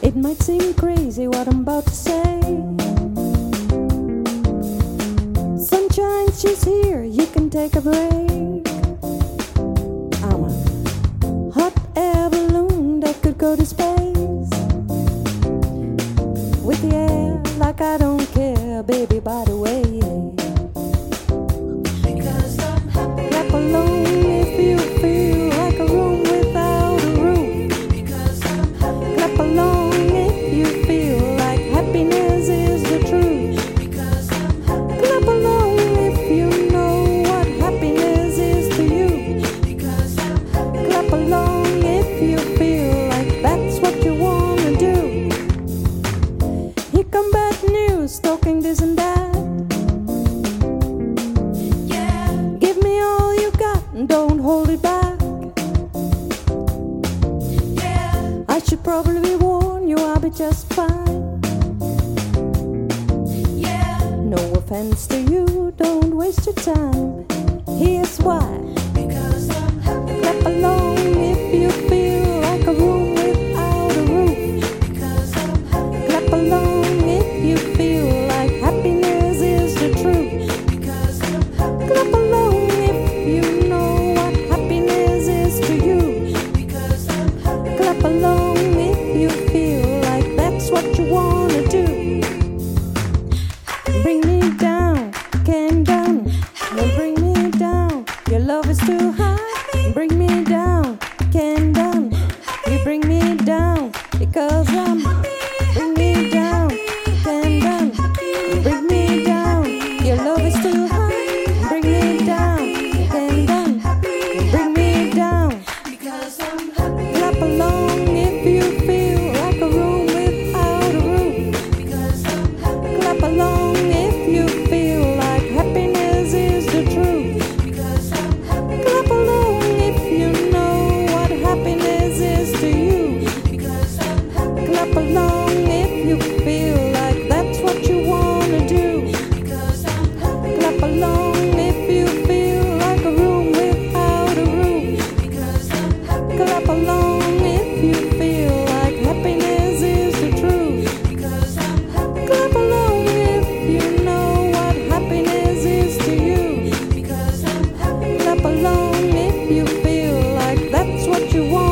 It might seem crazy what I'm about to say. Sunshine, she's here, you can take a break. I'm a hot air balloon that could go to space. With the air like I don't care, baby, by the way. Because I'm happy. Clap along if you feel like a room without a roof. Because I'm happy. Clap along if you feel like happiness is the truth. Because I'm happy. Clap along if you know what happiness is to you. Because I'm happy. Clap along if you feel like that's what you wanna do. Here come bad news, talking this and that. Yeah, Give me all you got and don't hold it back. yeah, I should probably warn you, I'll be just fine. yeah. No offense to you, don't waste your time. Here's why. Because I'm happy. Clap along if you feel like a room without a roof. Because I'm happy. Clap along if you feel like happiness is the truth. Because I'm happy. Clap along if you know what happiness is to you. Because I'm happy. Clap along if you feel like that's what you wanna do. Bring me down, can done. Don't bring me down, your love is too high. Bring me down, can done. You bring me down because I'm. Bring me down, can done. Bring me down, your love is too high. Bring me down, can done. Bring me down. Because I'm happy. Clap along if you feel like a room without a roof. Because I'm happy. Clap along if you feel like happiness is the truth. Because I'm happy. Clap along if you know what happiness is to you. Because I'm happy. Clap along if you feel like that's what you wanna do. Because I'm happy. Clap along if you feel like a room without a roof. Because I'm happy. Clap along if you feel like happiness is the truth. Because I'm happy. Clap along if you know what happiness is to you. Because I'm happy. Clap along if you feel like that's what you want.